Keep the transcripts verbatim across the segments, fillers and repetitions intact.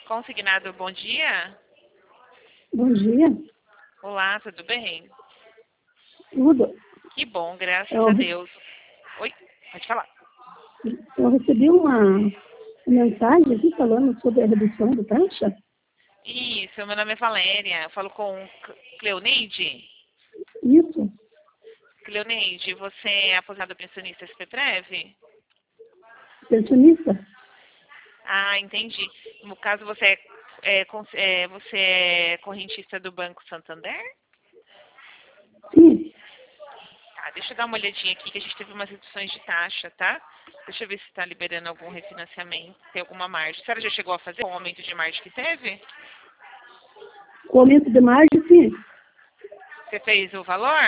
Consignado, bom dia. Bom dia. Olá, tudo bem? Tudo. Que bom, graças Eu, a re- Deus. Oi, pode falar. eu recebi uma mensagem aqui falando sobre a redução do taxa. Isso, meu nome é Valéria. Eu falo com C- Cleoneide. Isso. Cleoneide, você é aposentado pensionista S P Prev? Pensionista? Ah, entendi. No caso, você é, é, cons- é, você é correntista do Banco Santander? Sim. Tá, deixa eu dar uma olhadinha aqui que a gente teve umas reduções de taxa, tá? Deixa eu ver se está liberando algum refinanciamento, tem alguma margem. A senhora já chegou a fazer o aumento de margem que teve? O aumento de margem, sim. Você fez o valor?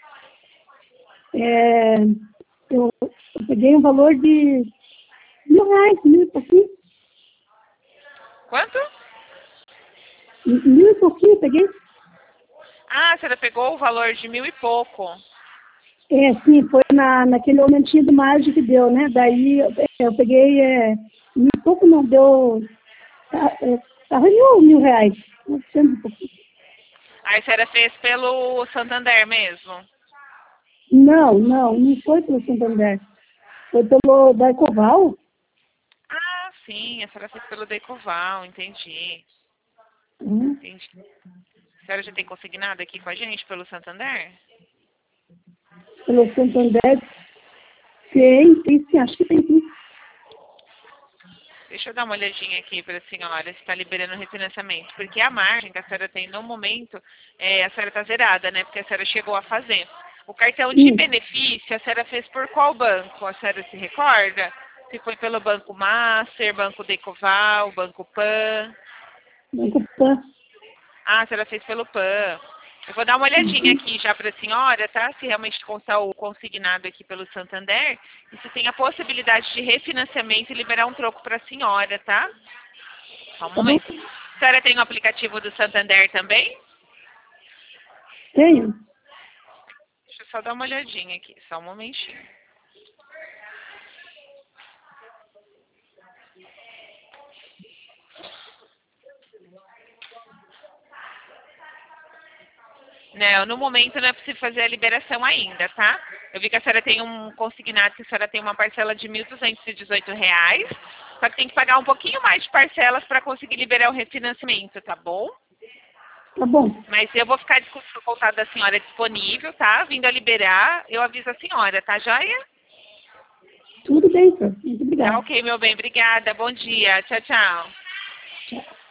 É, eu, eu peguei um valor de mil reais, mil e pouquinho. Quanto? Mil e pouquinho eu peguei. Ah, a senhora pegou o valor de mil e pouco. É, sim, foi na, naquele aumentinho de margem que deu, né? Daí eu, eu peguei, é, mil e pouco não deu, tá, é, tava mil, mil reais. novecentos e pouquinho. Aí a senhora fez pelo Santander mesmo? Não, não, não foi pelo Santander. Foi pelo da Ecoval. Ah, sim, a senhora fez pelo Decoval, entendi. Hum, Entendi. A senhora já tem consignado aqui com a gente pelo Santander? Pelo Santander. Tem, tem sim, acho que tem sim. Deixa eu dar uma olhadinha aqui para a senhora se está liberando o refinanciamento. Porque a margem que a senhora tem no momento, é, a senhora está zerada, né? Porque a senhora chegou a fazer. O cartão de Sim, benefício, a senhora fez por qual banco? A senhora se recorda? Se foi pelo Banco Master, Banco Decoval, Banco Pan? Banco Pan. Ah, a senhora fez pelo Pan. Eu vou dar uma olhadinha Uhum. aqui já para a senhora, tá? Se realmente constar o consignado aqui pelo Santander. E se tem a possibilidade de refinanciamento e liberar um troco para a senhora, tá? Só um Tá bom? momento. A senhora tem o aplicativo do Santander também? Tenho. Deixa eu só dar uma olhadinha aqui, só um momentinho. Não, no momento não é possível fazer a liberação ainda, tá? Eu vi que a senhora tem um consignado, que a senhora tem uma parcela de mil duzentos e dezoito reais, só que tem que pagar um pouquinho mais de parcelas para conseguir liberar o refinanciamento, tá bom? Tá bom. Mas eu vou ficar com o contato da senhora disponível, tá? Vindo a liberar, eu aviso a senhora, tá joia? Tudo bem, senhor. Muito Tá obrigada. ok, meu bem, obrigada, bom dia, tchau, tchau. Tchau.